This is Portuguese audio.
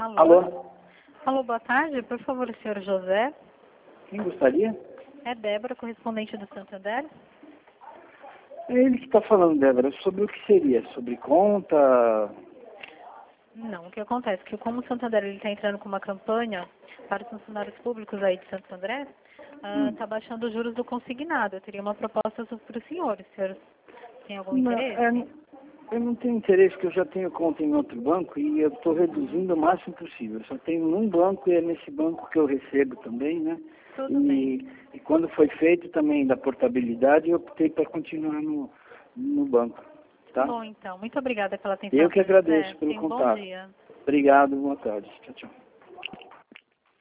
Alô? Alô? Alô, boa tarde. Por favor, o senhor José? Quem gostaria? É Débora, correspondente do Santander. É ele que está falando, Débora. Sobre o que seria? Sobre conta? Não, o que acontece é que como o Santander está entrando com uma campanha para os funcionários públicos aí de Santo André, está baixando os juros do consignado. Eu teria uma proposta para o senhor. O senhor tem algum interesse? Eu não tenho interesse, porque eu já tenho conta em outro banco e eu estou reduzindo o máximo possível. Eu só tenho um banco e é nesse banco que eu recebo também, né? Tudo bem. E quando foi feito também da portabilidade, eu optei para continuar no banco, tá? Bom, então. Muito obrigada pela atenção. Eu que senhor José. agradeço pelo Tenha um bom contato. dia. Obrigado, boa tarde. Tchau, tchau.